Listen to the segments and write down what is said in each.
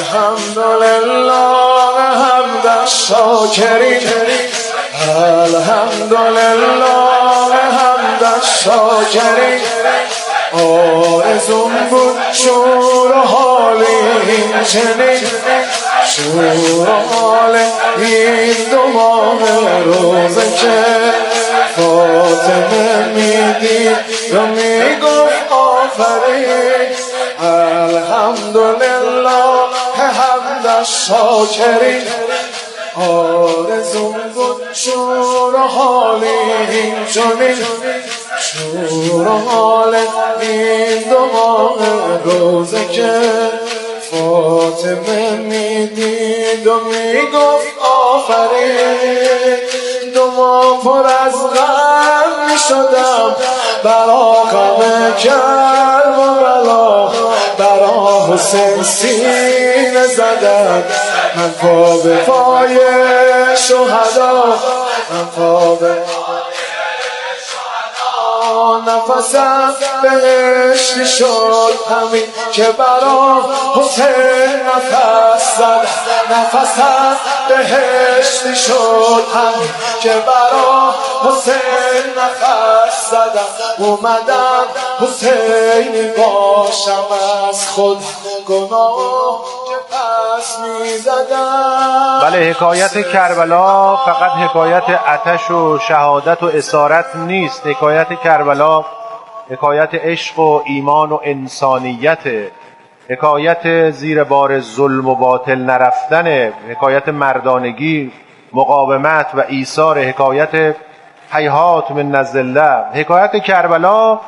الحمدلله حمد الشاکرین الحمدلله حمد الشاکرین آرزوم بود شور حال این چنین شور حال این دو ماه روزه که فاطمه میدید و میگفت آفرین الحمدلله حمد الشاکرین آرزوم بود شور حال این چنین شور حال این دو ماه روزه که فاطمه میدید و میگفت آفرین دو ماه پر از غم میشدم برا غم کربلا برا حسین سینه زدم من پا به پای شهدا من پا به نفسم بهشتی شد همین که برا حسین نفس زد نفسم بهشتی شد همین که برا حسین نفس زدم اومدم حسینی باشم از خود گناه که پس میزدم. بله، حکایت کربلا فقط حکایت آتش و شهادت و اسارت نیست. حکایت کربلا حکایت عشق و ایمان و انسانیت، حکایت زیر بار ظلم و باطل نرفتن، حکایت مردانگی، مقاومت و ایثار، حکایت هیهات من الذله. حکایت کربلا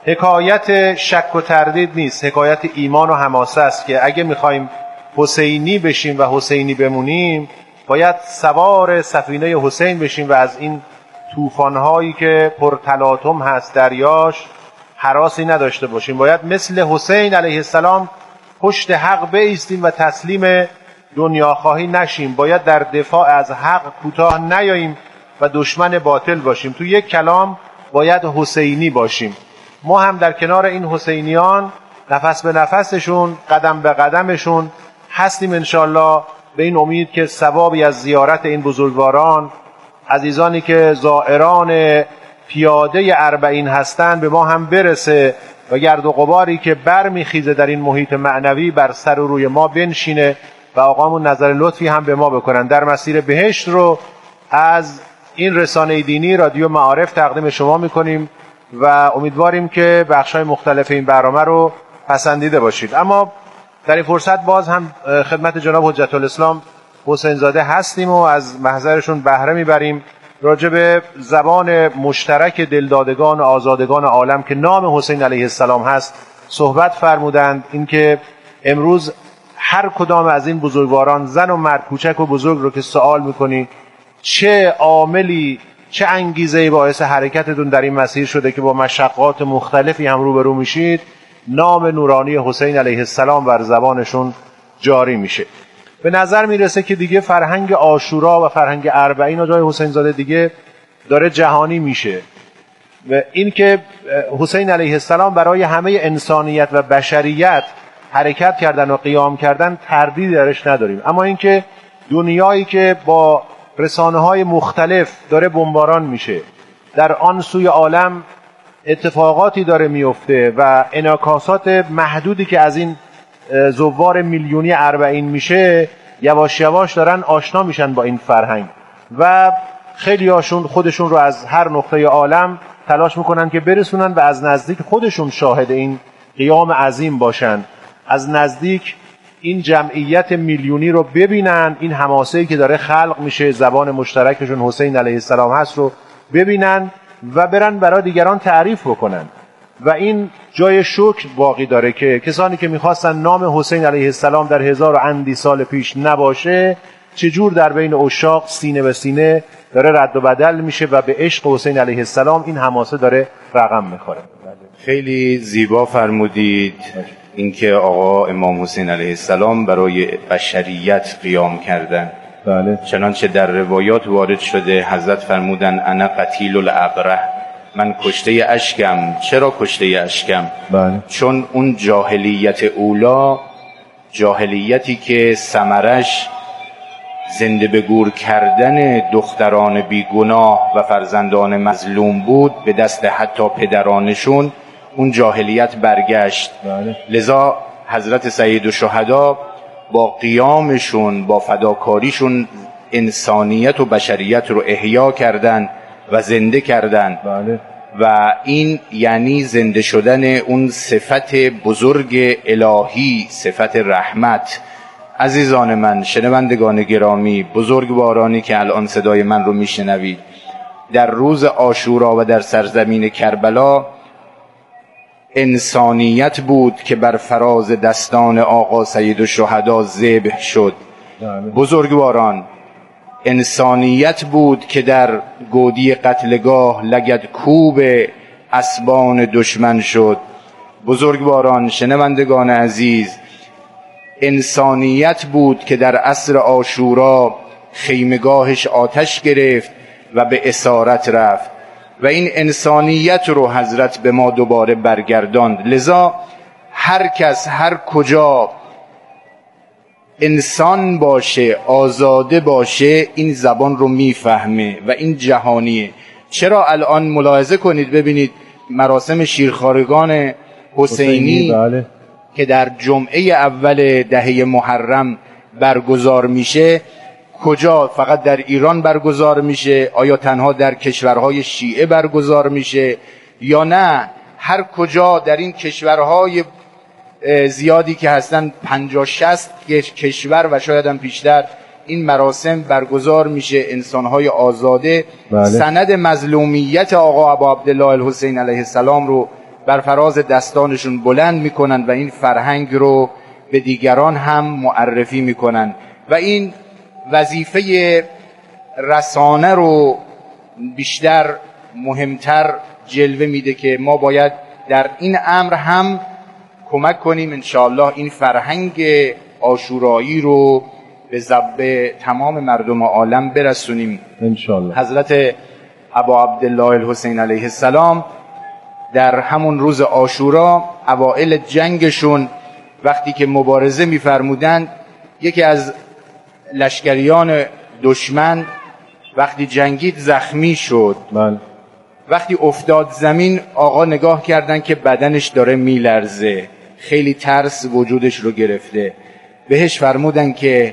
حکایت شک و تردید نیست، حکایت ایمان و حماسه است که اگه میخوایم حسینی بشیم و حسینی بمونیم باید سوار سفینه حسین بشیم و از این طوفان‌هایی که پرتلاطم هست دریاش هراسی نداشته باشیم. باید مثل حسین علیه السلام پشت حق بایستیم و تسلیم دنیاخواهی نشیم. باید در دفاع از حق کوتاه نیاییم و دشمن باطل باشیم. تو یک کلام باید حسینی باشیم. ما هم در کنار این حسینیان نفس به نفسشون، قدم به قدمشون هستیم انشالله، به این امید که ثوابی از زیارت این بزرگواران، عزیزانی که زائران پیاده اربعین هستند، به ما هم برسه و گرد و غباری که برمیخیزه در این محیط معنوی بر سر و روی ما بنشینه و آقامون نظر لطفی هم به ما بکنن. در مسیر بهشت رو از این رسانه دینی رادیو معارف تقدیم شما میکنیم و امیدواریم که بخشای مختلف این برنامه رو پسندیده باشید. اما در این فرصت باز هم خدمت جناب حجت الاسلام حسین زاده هستیم و از محضرشون بهره میبریم راجع به زبان مشترک دلدادگان و آزادگان عالم که نام حسین علیه السلام هست صحبت فرمودند. اینکه امروز هر کدام از این بزرگواران، زن و مرد، کوچک و بزرگ رو که سوال میکنی چه عاملی، چه انگیزه‌ای باعث حرکتتون در این مسیر شده که با مشقات مختلفی هم روبرو میشید، نام نورانی حسین علیه السلام بر زبانشون جاری میشه. به نظر میرسه که دیگه فرهنگ عاشورا و فرهنگ اربعین و جای حسین زاده دیگه داره جهانی میشه و این که حسین علیه السلام برای همه انسانیت و بشریت حرکت کردن و قیام کردن تردیدی درش نداریم. اما اینکه دنیایی که با رسانه‌های مختلف داره بمباران میشه، در آن سوی عالم اتفاقاتی داره میفته و انعکاسات محدودی که از این زوار میلیونی اربعین میشه یواش یواش دارن آشنا میشن با این فرهنگ و خیلی هاشون خودشون رو از هر نقطه عالم تلاش میکنن که برسونن و از نزدیک خودشون شاهد این قیام عظیم باشن، از نزدیک این جمعیت میلیونی رو ببینن، این حماسه‌ای که داره خلق میشه، زبان مشترکشون حسین علیه السلام هست رو ببینن و برن برای دیگران تعریف بکنن. و این جای شکر باقی داره که کسانی که میخواستن نام حسین علیه السلام در 1000 و اندی سال پیش نباشه، چجور در بین عشاق سینه به سینه داره رد و بدل میشه و به عشق حسین علیه السلام این حماسه داره رقم میخوره. خیلی زیبا فرمودید اینکه آقا امام حسین علیه السلام برای بشریت قیام کردن. بله. چنانچه در روایات وارد شده حضرت فرمودن انا قتیل الابره، من کشته اشکم. چرا کشته اشکم؟ بله. چون اون جاهلیت اولا جاهلیتی که ثمرش زنده به گور کردن دختران بیگناه و فرزندان مظلوم بود به دست حتی پدرانشون، اون جاهلیت برگشت. لذا حضرت سید الشهدا با قیامشون، با فداکاریشون انسانیت و بشریت رو احیا کردن و زنده کردن. و این یعنی زنده شدن اون صفت بزرگ الهی، صفت رحمت. عزیزان من، شنوندگان گرامی، بزرگوارانی که الان صدای من رو میشنوید، در روز عاشورا و در سرزمین کربلا انسانیت بود که بر فراز دستان آقا سید الشهدا ذبح شد. بزرگواران، انسانیت بود که در گودی قتلگاه لگدکوب اسبان دشمن شد. بزرگواران، شنوندگان عزیز، انسانیت بود که در عصر عاشورا خیمگاهش آتش گرفت و به اسارت رفت و این انسانیت رو حضرت به ما دوباره برگرداند. لذا هر کس هر کجا انسان باشه، آزاده باشه، این زبان رو میفهمه و این جهانیه. چرا الان ملاحظه کنید ببینید مراسم شیرخوارگان حسینی که در جمعه اول دهه محرم برگزار میشه، کجا فقط در ایران برگزار میشه؟ آیا تنها در کشورهای شیعه برگزار میشه یا نه هر کجا در این کشورهای زیادی که هستن 50-60 کشور و شاید هم بیشتر این مراسم برگزار میشه. انسانهای آزاده سند مظلومیت آقا ابا عبدالله الحسین علیه السلام رو بر فراز دستانشون بلند میکنن و این فرهنگ رو به دیگران هم معرفی میکنن و این وظیفه رسانه رو بیشتر مهمتر جلوه میده که ما باید در این امر هم کمک کنیم انشاءالله این فرهنگ عاشورایی رو به تمام مردم عالم برسونیم انشاءالله. حضرت ابا عبدالله الحسین علیه السلام در همون روز عاشورا اوائل جنگشون وقتی که مبارزه می‌فرمودند، یکی از لشکریان دشمن وقتی جنگید زخمی شد. وقتی افتاد زمین آقا نگاه کردن که بدنش داره میلرزه، خیلی ترس وجودش رو گرفته. بهش فرمودن که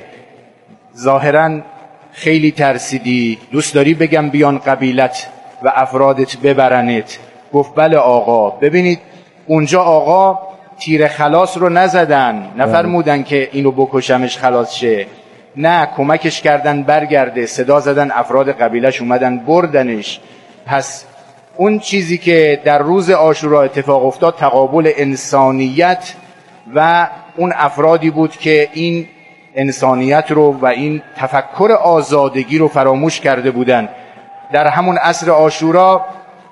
ظاهراً خیلی ترسیدی، دوست داری بگم بیان قبیلت و افرادت ببرنت؟ گفت بله آقا. ببینید اونجا آقا تیر خلاص رو نزدن، نفرمودن که اینو بکشمش خلاص شه، نه، کمکش کردن برگرده، صدا زدن افراد قبیلش اومدن بردنش. پس اون چیزی که در روز عاشورا اتفاق افتاد تقابل انسانیت و اون افرادی بود که این انسانیت رو و این تفکر آزادگی رو فراموش کرده بودن. در همون عصر عاشورا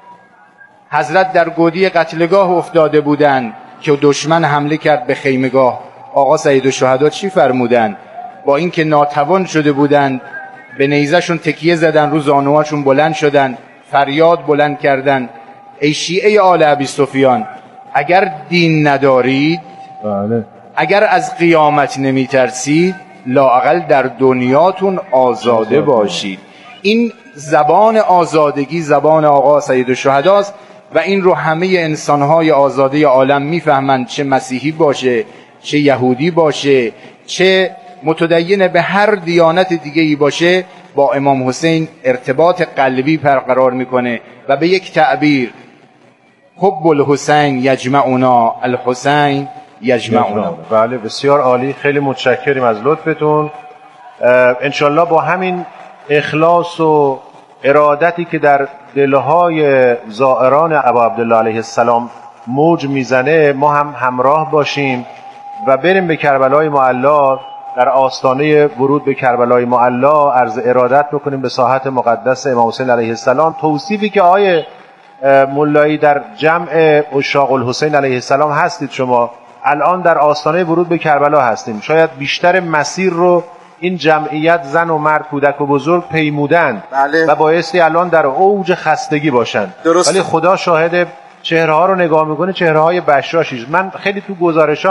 حضرت در گودی قتلگاه افتاده بودن که دشمن حمله کرد به خیمگاه. آقا سید الشهدا چی فرمودن؟ با اینکه ناتوان شده بودن به نیزه‌شون تکیه زدن، رو زانوهاشون بلند شدن، فریاد بلند کردن ای شیعه آل ابی سفیان، اگر دین ندارید، اگر از قیامت نمی ترسید، لااقل در دنیاتون آزاده باشید. این زبان آزادگی زبان آقا سید الشهداست و این رو همه انسانهای آزاده عالم میفهمند، چه مسیحی باشه، چه یهودی باشه، چه متدین به هر دیانت دیگه ای باشه، با امام حسین ارتباط قلبی برقرار میکنه و به یک تعبیر حب الحسین یجمعنا، الحسین یجمعنا. بله بسیار عالی، خیلی متشکریم از لطفتون. انشالله با همین اخلاص و ارادتی که در دلهای زائران ابا عبدالله علیه السلام موج میزنه ما هم همراه باشیم و بریم به کربلای معلی، در آستانه ورود به کربلای معلی عرض ارادت بکنیم به ساحت مقدس امام حسین علیه السلام. توصیفی که آیه مولایی در جمع عشاق الحسین علیه السلام هستید، شما الان در آستانه ورود به کربلا هستیم. شاید بیشتر مسیر رو این جمعیت زن و مرد، کودک و بزرگ پیمودند و بایستی الان در اوج خستگی باشند، ولی خدا شاهد چهره ها رو نگاه میکنه، چهره های بشاشیست. من خیلی تو گزارشام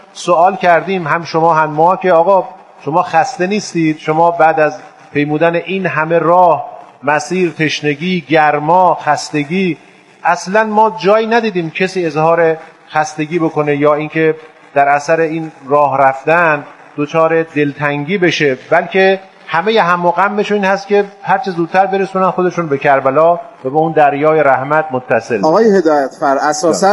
سوال کردیم، هم شما هم ما، که آقا شما خسته نیستید؟ شما بعد از پیمودن این همه راه، مسیر، تشنگی، گرما، خستگی، اصلا ما جایی ندیدیم کسی اظهار خستگی بکنه یا اینکه در اثر این راه رفتن دچار دلتنگی بشه، بلکه همه هم و غمشون این هست که هرچه زودتر برسونن خودشون به کربلا و به اون دریای رحمت متصل. آقای هدایتفر، اساساً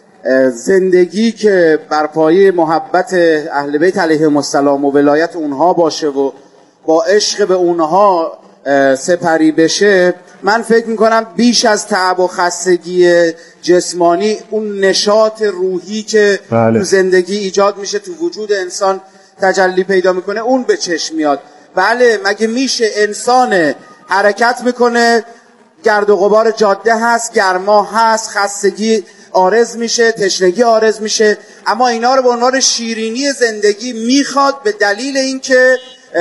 زندگی که بر پایه محبت اهل بیت علیهم السلام و ولایت اونها باشه و با عشق به اونها سپری بشه، من فکر میکنم بیش از تعب و خستگی جسمانی اون نشاط روحی که تو زندگی ایجاد میشه، تو وجود انسان تجلی پیدا میکنه، اون به چشم میاد. بله، مگه میشه انسان حرکت میکنه، گرد و غبار جاده هست، گرما هست، خستگی عارض میشه، تشنگی عارض میشه، اما اینا رو به عنوان شیرینی زندگی میخواد، به دلیل اینکه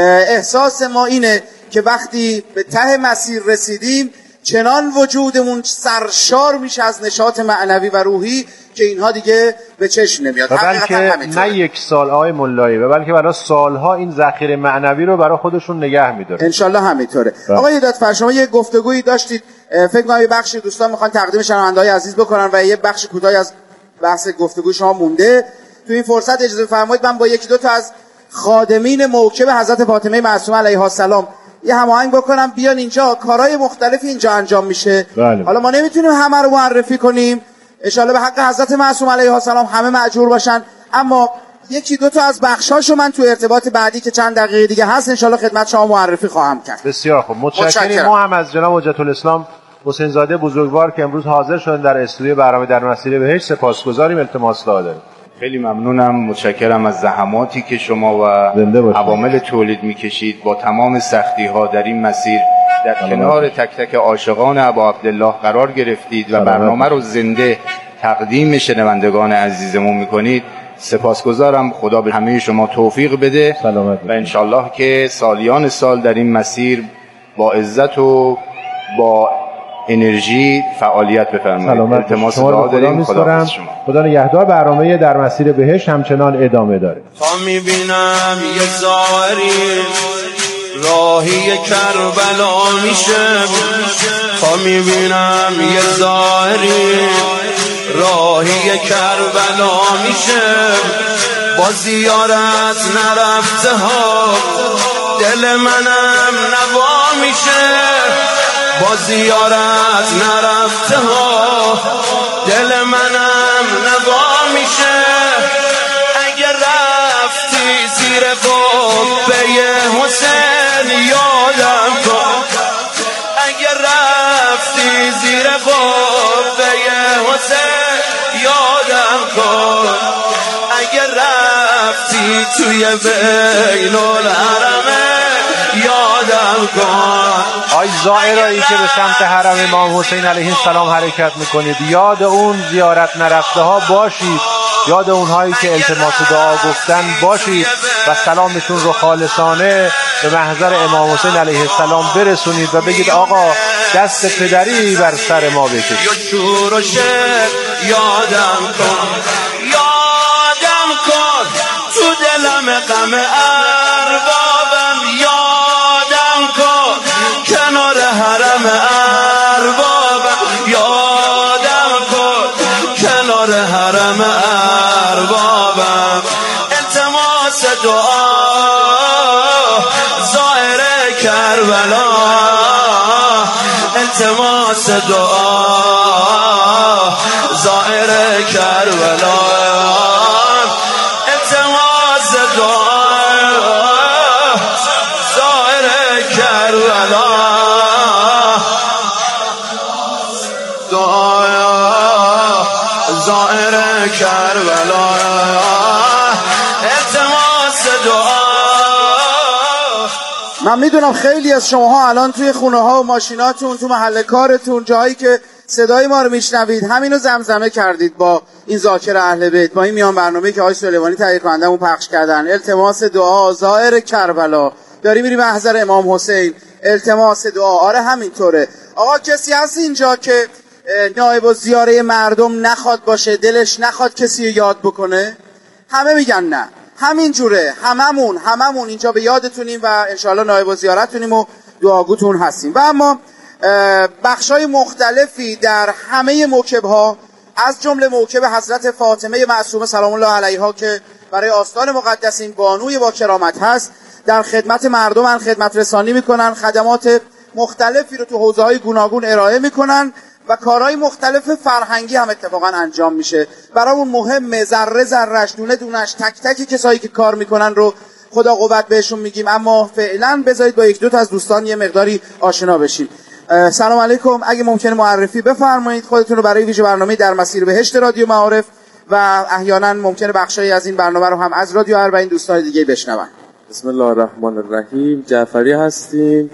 احساس ما اینه که وقتی به ته مسیر رسیدیم چنان وجودمون سرشار میشه از نشاط معنوی و روحی که اینها دیگه به چشم نمیاد. و بلکه نه یک سال آقای ملایی، و بلکه برای سالها این ذخیره معنوی رو برای خودشون نگه میداره. انشالله همینطوره. آقای هدایتفر، شما یه گفتگویی داشتید، فکر کنم یه بخشی دوستان میخوان تقدیم شنونده‌های عزیز بکنن و یه بخش کوتاهی از بحث گفتگوی شما مونده. تو این فرصت اجازه بفرمایید من با یکی دو تا از خادمین موکب حضرت فاطمه معصومه علیها السلام یه هماهنگ بکنم بیان اینجا. کارهای مختلفی اینجا انجام میشه. حالا ما نمیتونیم همه رو معرفی کنیم، انشالله به حق حضرت معصومه علیها السلام همه مأجور باشن، اما یکی دو تا از بخشاشو من تو ارتباط بعدی که چند دقیقه دیگه هست انشالله خدمت شما معرفی خواهم کرد. بسیار خوب، متشکرم. ما هم از جناب حجت الاسلام حسین زاده بزرگوار که امروز حاضر شدن در استودیو برنامه در مسیر بهشت سپاسگزاریم. التماس داریم. خیلی ممنونم، متشکرم از زحماتی که شما و عوامل تولید میکشید با تمام سختی ها در این مسیر در کنار تک تک عاشقان ابا عبدالله قرار گرفتید و برنامه رو زنده تقدیم شنوندگان عزیزمون میکنید. سپاسگزارم. خدا به همه شما توفیق بده و انشالله که سالیان سال در این مسیر با عزت و با انرژی فعالیت بفرمایید. التماس دعا داریم. خدا شما. خدا نگهدار. برنامه در مسیر بهشت همچنان ادامه داره. تا میبینم یه زاری راهی کربلا میشه، تا میبینم یه زاری راهی کربلا میشه، با زیارت نرفته ها دل منم نوا میشه، با زیارت نرفته ها دل منم نوا میشه. اگه رفتی زیر قبه حسین یادم کن، اگه رفتی زیر قبه حسین یادم کن، اگه رفتی توی بین الحرمه یادم کن. آی زائرایی که به سمت حرم امام حسین علیه السلام حرکت میکنید، یاد اون زیارت نرفته ها باشید، یاد اونهایی که التماس دعا گفتن باشید و سلامشون رو خالصانه به محضر امام حسین علیه السلام برسونید و بگید آقا دست پدری بر سر ما بکشید. شور و شعر یادم کن، یادم کن تو دلم غم اربابم، یادم کن کنار حرم اربابم، یادم کن کنار حرم اربابم. التماس دعا زائر کربلا، التماس دعا زائر کربلا، التماس دعا زائر کربلا، دعا زائر کربلا، التماس دعا. من میدونم خیلی از شماها الان توی خونه ها و ماشیناتون، تو محل کارتون، جایی که صدای ما رو میشنوید، همینو زمزمه کردید با این ذاکر اهل بیت، با این میان برنامه‌ای که آقای سلیمانی تهیه کنندمون پخش کردن. التماس دعا زائر کربلا، داری میری محضر امام حسین، التماس دعا. آره همینطوره. آقا کسی هست اینجا که نایب الزیاره مردم نخواد باشه، دلش نخواد کسی رو یاد بکنه؟ همه میگن نه. همین جوره هممون اینجا به یادتونیم و انشاءالله نایب و زیارتونیم و دعاگوتون هستیم. و اما بخشای مختلفی در همه موکب‌ها از جمله موکب حضرت فاطمه معصومه سلام الله علیها که برای آستان مقدس این بانوی با کرامت هست، در خدمت مردم خدمت رسانی میکنن، خدمات مختلفی رو تو حوزه‌های گوناگون ارائه میکنن و کارهای مختلف فرهنگی هم اتفاقا انجام میشه. برامون مهمه ذره ذره‌اش دونه دونش تک تک کسایی که کار میکنن رو خدا قوت بهشون میگیم، اما فعلا بذارید با یک دو تا از دوستان یه مقداری آشنا بشیم. سلام علیکم، اگه ممکنه معرفی بفرمایید خودتون رو برای ویژه برنامه در مسیر بهشت رادیو معارف و احیانا ممکنه بخشایی از این برنامه رو هم از رادیو اربعین دوستان دیگه بشنون. بسم الله الرحمن الرحیم. جعفری هستیم.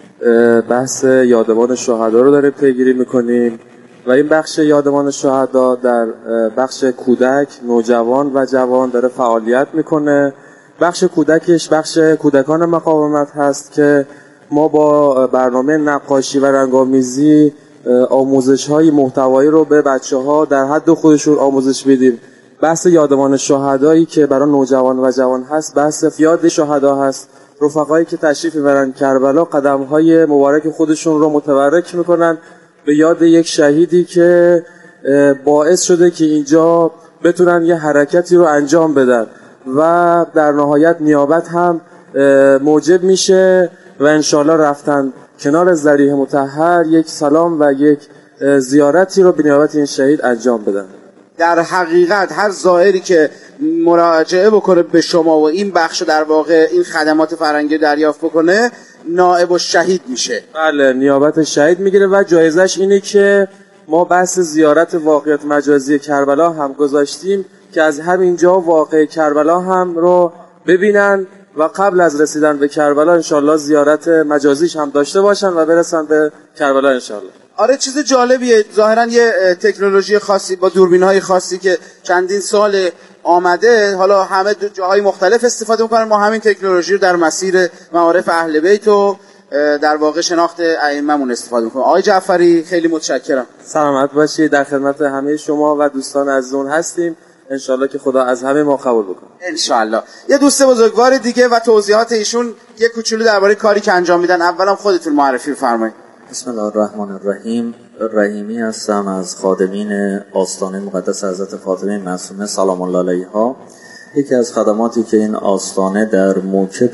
بحث یادمان شهدا رو داریم پیگیری میکنیم و این بخش یادمان شهدا در بخش کودک، نوجوان و جوان داره فعالیت میکنه. بخش کودکش بخش کودکان مقاومت هست که ما با برنامه نقاشی و رنگامیزی آموزش‌های محتوایی رو به بچه‌ها در حد خودشون آموزش بدیم. بحث یادمان شهدایی که برای نوجوان و جوان هست، بحث یاد شهدا هست. رفقایی که تشریف میبرن کربلا قدم‌های مبارک خودشون رو متبرک میکنن به یاد یک شهیدی که باعث شده که اینجا بتونن یه حرکتی رو انجام بدن و در نهایت نیابت هم موجب میشه و انشالله رفتن کنار ضریح مطهر یک سلام و یک زیارتی رو به نیابت این شهید انجام بدن. در حقیقت هر زائری که مراجعه بکنه به شما و این بخش در واقع این خدمات فرهنگی دریافت بکنه نائب الشهید میشه. بله، نیابت شهید میگیره و جایزش اینه که ما بحث زیارت واقعیت مجازی کربلا هم گذاشتیم که از همینجا واقع کربلا هم رو ببینن و قبل از رسیدن به کربلا انشالله زیارت مجازیش هم داشته باشن و برسن به کربلا انشالله. آره چیز جالبیه، ظاهرا یه تکنولوژی خاصی با دوربین‌های خاصی که چندین سال آمده، حالا همه جاهای مختلف استفاده میکنن. ما همین تکنولوژی رو در مسیر معارف اهل بیت و در واقع شناخت ائمه‌مون استفاده میکنیم. آقای جعفری خیلی متشکرم. سلامت باشید. در خدمت همه شما و دوستان عزیزون هستیم. انشالله که خدا از همه ما قبول بکنه. انشالله. یه دوست بزرگوار دیگه و توضیحات ایشون یه کوچولو درباره کاری که انجام میدن. اولا خودتون معرفی بفرمایید. بسم الله الرحمن الرحیم. رحیمی هستم از خادمین آستانه مقدس حضرت فاطمه معصومه سلام الله علیها. یکی از خدماتی که این آستانه در موکب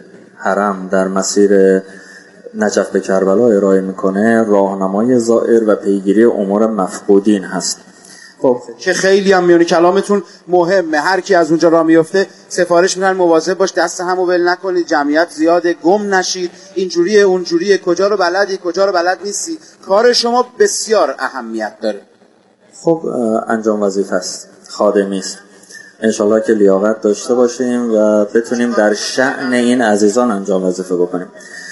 حرم در مسیر نجف به کربلا ارائه میکنه راهنمای زائر و پیگیری امور مفقودین هست. خب که خیلی هم میونه کلامتون مهمه. هر کی از اونجا راه میفته سفارش میکنن مواظب باش دست همو ول نکنید، جمعیت زیاده، گم نشید، اینجوریه اونجوریه، کجا رو بلدی کجا رو بلد نیستی. کار شما بسیار اهمیت داره. خب انجام وظیفه است، خادمی است. انشالله که لیاقت داشته باشیم و بتونیم در شأن این عزیزان انجام وظیفه بکنیم.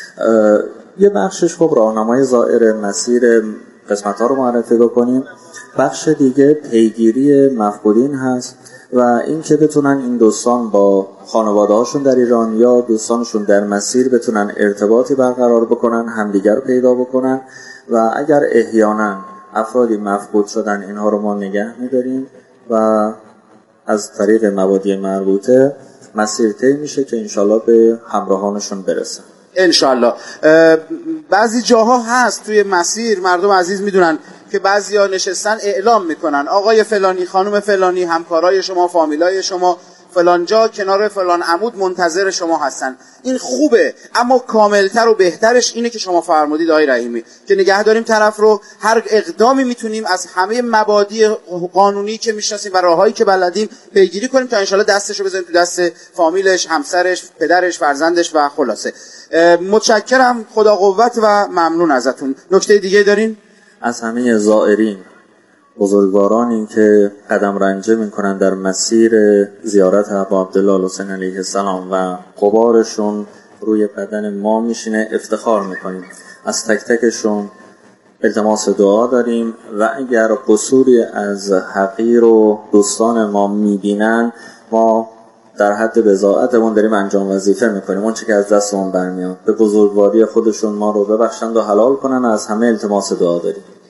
یه بخشش خب راهنمای زائر مسیر قسمت ها رو معرفی بکنیم. بخش دیگه پیگیری مفقودین هست و این که بتونن این دوستان با خانواده هاشون در ایران یا دوستانشون در مسیر بتونن ارتباطی برقرار بکنن، همدیگر رو پیدا بکنن و اگر احیانا افرادی مفقود شدن اینها رو ما نگه میداریم و از طریق مبادی مربوطه مسیر طی میشه که انشالله به همراهانشون برسن. انشالله. بعضی جاها هست توی مسیر مردم عزیز میدونن که بعضیا نشستن اعلام میکنن آقای فلانی، خانم فلانی، همکارای شما، فامیلای شما فلان جا کنار فلان عمود منتظر شما هستن. این خوبه، اما کاملتر و بهترش اینه که شما فرمودید آقای رحیمی که نگه داریم طرف رو. هر اقدامی میتونیم از همه مبادی قانونی که میشناسیم و راههایی که بلدیم پیگیری کنیم تا انشالله دستشو بزنیم تو دست فامیلش، همسرش، پدرش، فرزندش و خلاصه. متشکرم، خدا قوت و ممنون ازتون. نکته دیگه دارین؟ از همه زائرین بزرگوارانی که قدم رنجه میکنن در مسیر زیارت ابا عبدالله حسین علیه السلام و غبارشون روی بدن ما میشینه افتخار میکنیم. از تک تکشون التماس دعا داریم و اگر قصوری از حقیر و دوستان ما میبینن ما در حد بضاعتمون داریم انجام وظیفه میکنیم. اون چه که از دستمون برمیاد به بزرگواری خودشون ما رو ببخشند و حلال کنن. از همه التماس دعا داریم.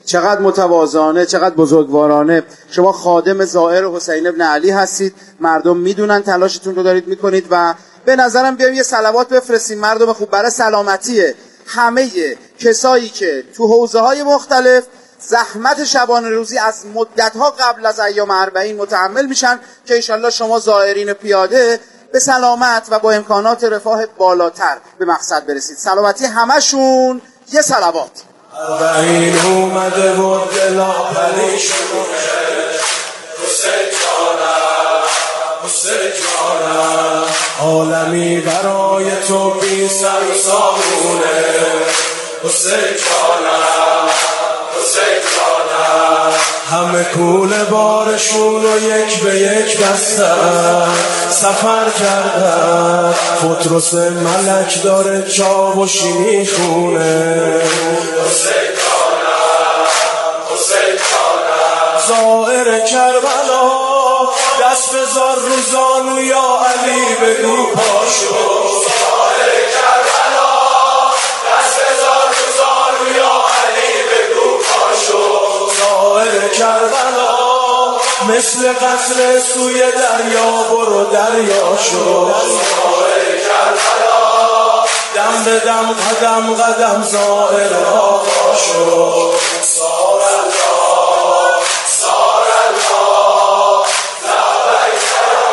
چقدر متواضعانه، چقدر بزرگوارانه. شما خادم زائر حسین ابن علی هستید، مردم میدونن تلاشتون رو دارید میکنید و به نظرم بیایم یه صلوات بفرستیم مردم خوب برای سلامتی همه کسایی که تو حوزه های مختلف زحمت شبانه روزی از مدتها قبل از ایام 40 متحمل میشن، که انشالله شما زائرین پیاده به سلامت و با امکانات رفاه بالاتر به مقصد برسید. سلامتی همشون. یه صلوات. 40 اومده و دلا پریشونه، حسین جانم، حسین جانم، عالمی برای تو بی سر و سامونه، حسین جانم، حسین جانم، همه کوله بارشون رو یک به یک بستن، سفر کردن، پتروس ملک داره چاوشی میخونه، حسین جانم، حسین جانم، زائر کربلا، دست بذار روزانو یا علی بگو پاشو، زائر کربلا، دست بذار روزانو یا علی بگو پاشو، زائر کربلا، مثل قطره سوی دریا برو دریا شو، زائر کربلا، دم به دم قدم قدم زائر آقا شو، سار الله، سار الله، لبیک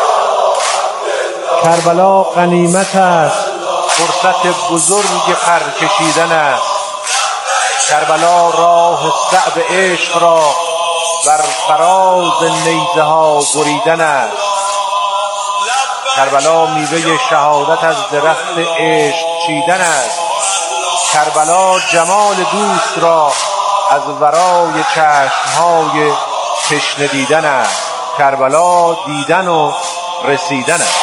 یا عبدالله. کربلا غنیمت است، فرصت بزرگ پر کشیدن است. کربلا راه صعب عشق را بر فراز نیزه ها بریدن است. کربلا میوه شهادت از درخت عشق چیدن است. کربلا جمال دوست را از ورای چشمهای تشنه دیدن است. کربلا دیدن و رسیدن است.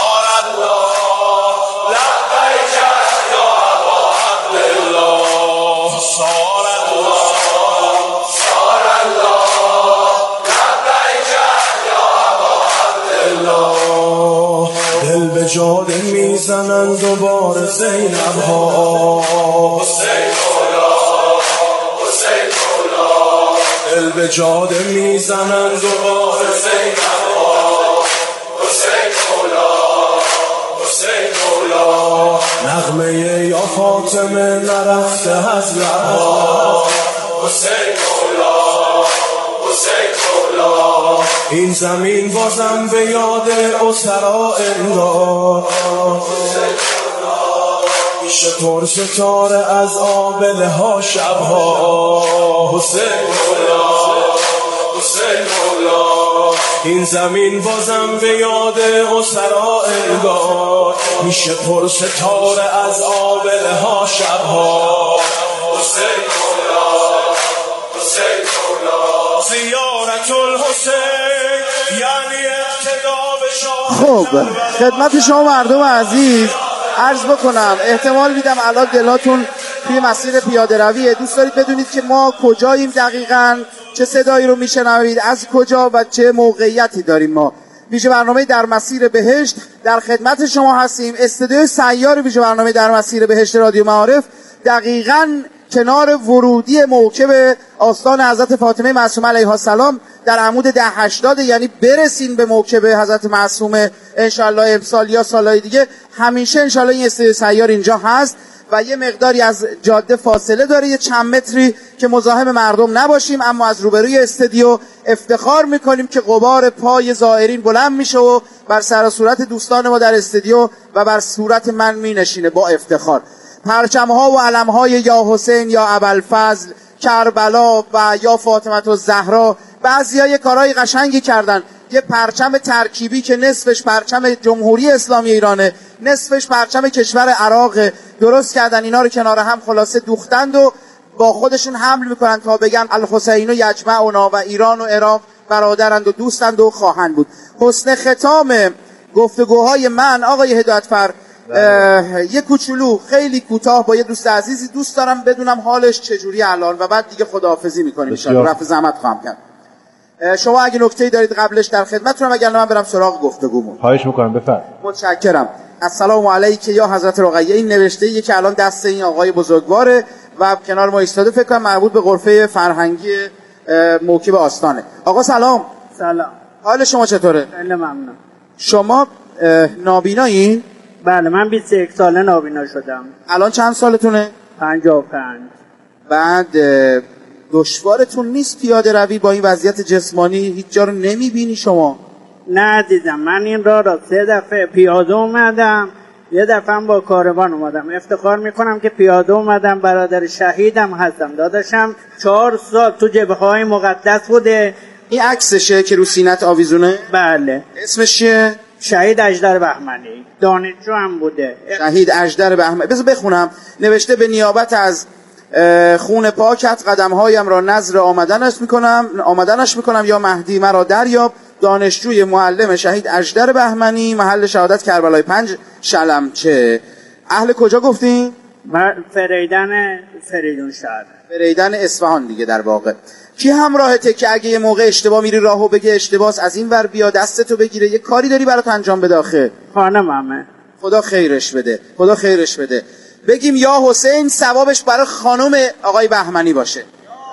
دل به جاده میزنن دوباره زینب ها، حسین مولا، حسین مولا، دل به جاده میزنن دوباره زینب ها، حسین مولا، حسین مولا، نغمه یا فاطمه نرفته از لبها، حسین مولا، حسین مولا، این زمین بازم به یاد اسرا انگار، میشه پر ستاره از آبله ها شبها، حسین مولا، حسین مولا، این زمین بازم به یاد اسرا انگار، میشه پر ستاره از آبله ها شبها، حسین مولا، حسین مولا، زیارت الحسین یعنی اقتدا به شاه. خب خدمت شما مردم عزیز عرض بکنم، احتمال میدم الان دلاتون توی مسیر پیاده رویه، دوست دارید بدونید که ما کجاییم دقیقاً، چه صدایی رو میشنوید، از کجا و چه موقعیتی داریم. ما ویژه برنامه در مسیر بهشت در خدمت شما هستیم. استودیو سیار ویژه برنامه در مسیر بهشت رادیو معارف دقیقاً کنار ورودی موکب آستان حضرت فاطمه معصومه علیها السلام در عمود 1080، یعنی برسین به موکب حضرت معصومه انشالله امسال یا سالهای دیگه. همیشه انشالله این استودیو سیار اینجا هست و یه مقداری از جاده فاصله داره، یه چند متری که مزاحم مردم نباشیم، اما از روبروی استودیو افتخار میکنیم که غبار پای زائرین بلند میشه و بر سر و صورت دوستان ما در استودیو و بر صورت من مینشینه با افتخار. پرچم‌ها و علم‌های یا حسین یا ابوالفضل، کربلا و یا فاطمه الزهرا، بعضی‌ها یه کارهای قشنگی کردن. یه پرچم ترکیبی که نصفش پرچم جمهوری اسلامی ایرانه، نصفش پرچم کشور عراق، درست کردن اینا رو کنار هم خلاصه دوختند و با خودشون حمل میکنن تا بگن الحسین و یجمعنا و ایران و عراق برادرند و دوستند و خواهند بود. حسن ختام گفتگوهای من آقای هدایتفر یه کوچولو خیلی کوتاه با یه دوست عزیزی، دوست دارم بدونم حالش چجوری الان و بعد دیگه خداحافظی میکنیم ان شاء الله. رفع زحمت خواهم کرد. شما اگه نکته‌ای دارید قبلش در خدمتتونم، اگر نه من برم سراغ گفتگومون. خواهش میکنم بفرمایید. متشکرم. السلام علیک یا حضرت رقیه. این نوشته‌ای که الان دست این آقای بزرگواره و کنار ما ایستاده، فکر کنم مربوط به غرفه فرهنگی موکب آستانه. آقا سلام. سلام. حال شما چطوره؟ خیلی ممنون. شما نابینایی؟ بله من 21 ساله نابینا شدم. الان چند سالتونه؟ 55. بعد دشوارتون نیست پیاده روی با این وضعیت جسمانی؟ هیچ جا رو نمیبینی شما؟ نه دیدم، من این را 3 دفعه پیاده اومدم، یه دفعه با کاروان اومدم. افتخار میکنم که پیاده اومدم، برادر شهیدم هستم. داداشم 4 سال تو جبهه‌های مقدس بوده. این عکسشه که رو سینت آویزونه؟ بله. اسمش چیه؟ شهید اژدر بهمنی، دانشجو هم بوده. شهید اژدر بهمنی. بذار بخونم. نوشته به نیابت از خون پاکت قدمهایم را نذر آمدنش میکنم یا مهدی مرا دریاب. دانشجوی معلم شهید اژدر بهمنی، محل شهادت کربلای 5 شلمچه. اهل کجا گفتین؟ فریدون شهر. فریدن اصفهان دیگه در واقع. کی همراهته که اگه یه موقع اشتباه میری راهو بگه اشتباس از این ور بیا دستتو بگیره، یه کاری داری برات انجام بده آخه؟ خانممه. خدا خیرش بده. خدا خیرش بده. بگیم یا حسین ثوابش برای خانم آقای بهمنی باشه.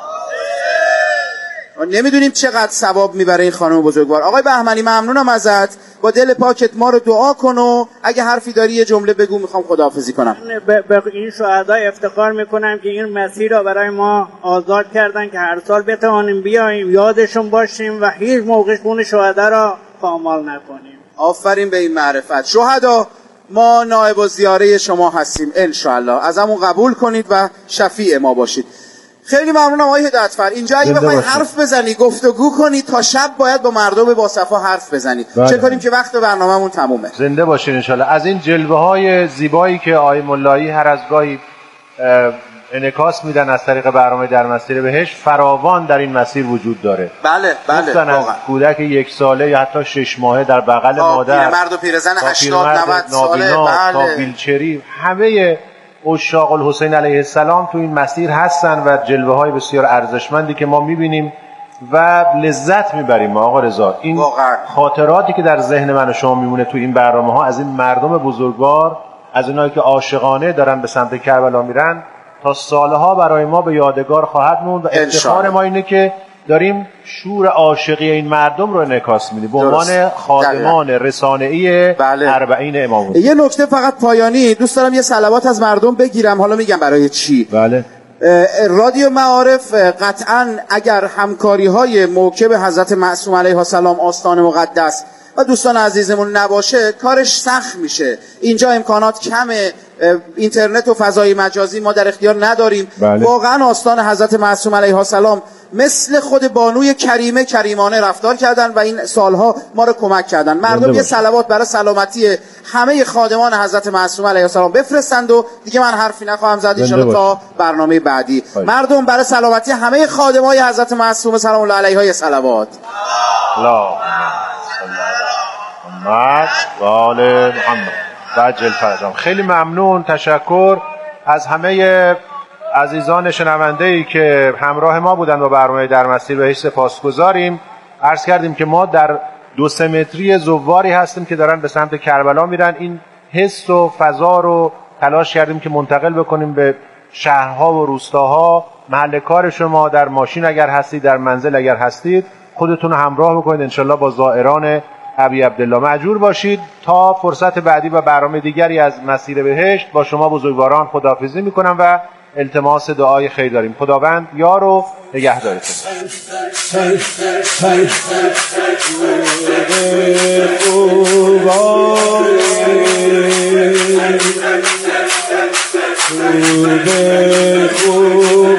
نمیدونیم چقدر ثواب میبره این خانم بزرگوار. آقای بهمنی ممنونم ازت، با دل پاکت ما رو دعا کن و اگه حرفی داری یه جمله بگو، میخوام خداحافظی کنم. به این شهدا افتخار میکنم که این مسیر رو برای ما آزاد کردن که هر سال بتوانیم بیاییم یادشون باشیم و هیچ موقع خون شهدا را پامال نکنیم. آفرین به این معرفت. شهدا ما نائب الزیاره شما هستیم انشاءالله، ازمون قبول کنید و شفیع ما باشید. خیلی ممنونم آقای هدایتفر. اینجا اگه بخوای حرف بزنی، گفتگو کنی، تا شب باید با مردم با صفا حرف بزنی. چه کنیم که وقت برنامه‌مون تمومه. زنده باشین انشالله. از این جلوه‌های زیبایی که آقای ملایی هر از گاهی انعکاس میدن از طریق برنامه در مسیر بهشت، فراوان در این مسیر وجود داره. بله گفتن از کودک 1 ساله یا حتی 6 ماهه در بغل مادر، مرد و پیرزن 80 90 ساله، تا ویلچری، همه عشاق الحسین علیه السلام تو این مسیر هستن و جلوه‌های بسیار ارزشمندی که ما می‌بینیم و لذت می‌بریم. آقا رضا، این خاطراتی که در ذهن من و شما میمونه تو این برنامه‌ها از این مردم بزرگوار، از اینایی که عاشقانه دارن به سمت کربلا میرن، تا سالها برای ما به یادگار خواهد موند و افتخار ما اینه که داریم شور عاشقی این مردم رو انعکاس میدیم به عنوان خادمان رسانه‌ای 40 امام حسین. یه نکته فقط پایانی دوست دارم یه صلوات از مردم بگیرم، حالا میگم برای چی. بله. رادیو معارف قطعاً اگر همکاری‌های موکب حضرت معصوم علیه السلام آستان مقدس و دوستان عزیزمون نباشه کارش سخت میشه. اینجا امکانات کمه، اینترنت و فضای مجازی ما در اختیار نداریم. بله. واقعا آستان حضرت معصوم علیه السلام مثل خود بانوی کریمانه رفتار کردن و این سالها ما رو کمک کردن. مردم یه صلوات برای سلامتی همه خادمان حضرت معصوم علیه السلام بفرستند و دیگه من حرفی نخواهم زد ان تا برنامه بعدی. مردم برای سلامتی همه خادمای حضرت معصوم سلام الله علیها صلوات. محمد و آل محمد عجل فرجام. خیلی ممنون، تشکر از همه عزیزان شنونده‌ای که همراه ما بودن با برنامه در مسیر بهشت سپاسگزاریم. عرض کردیم که ما در 2 متری زواری هستیم که دارن به سمت کربلا میرن. این حس و فضا رو تلاش کردیم که منتقل بکنیم به شهرها و روستاها. محل کار شما در ماشین اگر هستید، در منزل اگر هستید، خودتون همراه بکنید انشالله با زائران ابی عبدالله. مأجور باشید تا فرصت بعدی و برنامه دیگری از مسیر بهشت. با شما بزرگواران خداحافظی میکنم و التماس دعای خیر داریم. خداوند یار و نگهدارتون.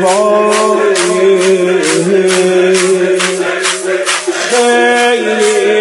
خیلی